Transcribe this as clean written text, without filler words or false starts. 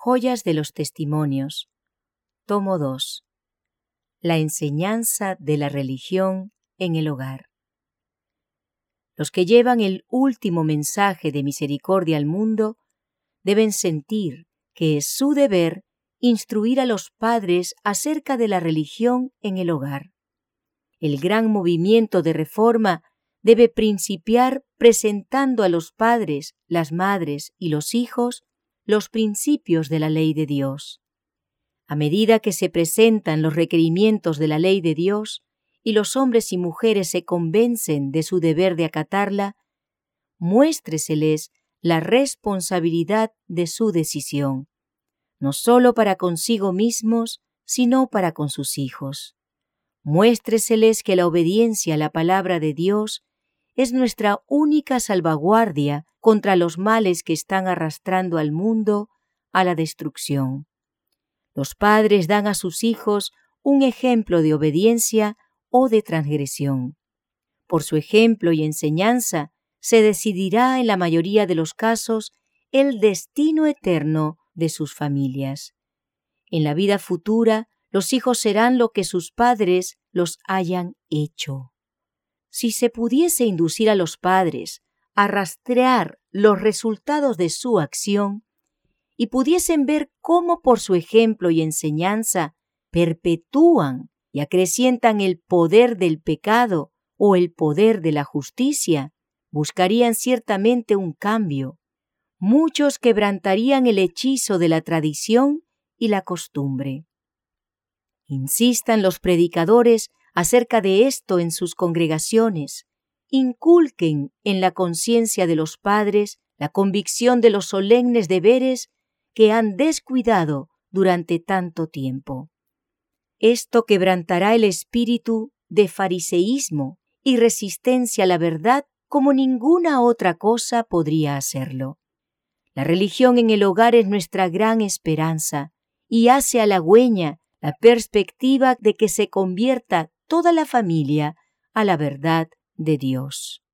Joyas de los Testimonios, tomo 2. La enseñanza de la religión en el hogar. Los que llevan el último mensaje de misericordia al mundo deben sentir que es su deber instruir a los padres acerca de la religión en el hogar. El gran movimiento de reforma debe principiar presentando a los padres, las madres y los hijos los principios de la ley de Dios. A medida que se presentan los requerimientos de la ley de Dios y los hombres y mujeres se convencen de su deber de acatarla, muéstreseles la responsabilidad de su decisión, no solo para consigo mismos, sino para con sus hijos. Muéstreseles que la obediencia a la palabra de Dios es nuestra única salvaguardia contra los males que están arrastrando al mundo a la destrucción. Los padres dan a sus hijos un ejemplo de obediencia o de transgresión. Por su ejemplo y enseñanza se decidirá en la mayoría de los casos el destino eterno de sus familias. En la vida futura, los hijos serán lo que sus padres los hayan hecho. Si se pudiese inducir a los padres a rastrear los resultados de su acción y pudiesen ver cómo por su ejemplo y enseñanza perpetúan y acrecientan el poder del pecado o el poder de la justicia, buscarían ciertamente un cambio. Muchos quebrantarían el hechizo de la tradición y la costumbre. Insistan los predicadores acerca de esto en sus congregaciones. Inculquen en la conciencia de los padres la convicción de los solemnes deberes que han descuidado durante tanto tiempo. Esto quebrantará el espíritu de fariseísmo y resistencia a la verdad como ninguna otra cosa podría hacerlo. La religión en el hogar es nuestra gran esperanza y hace halagüeña la perspectiva de que se convierta toda la familia a la verdad de Dios.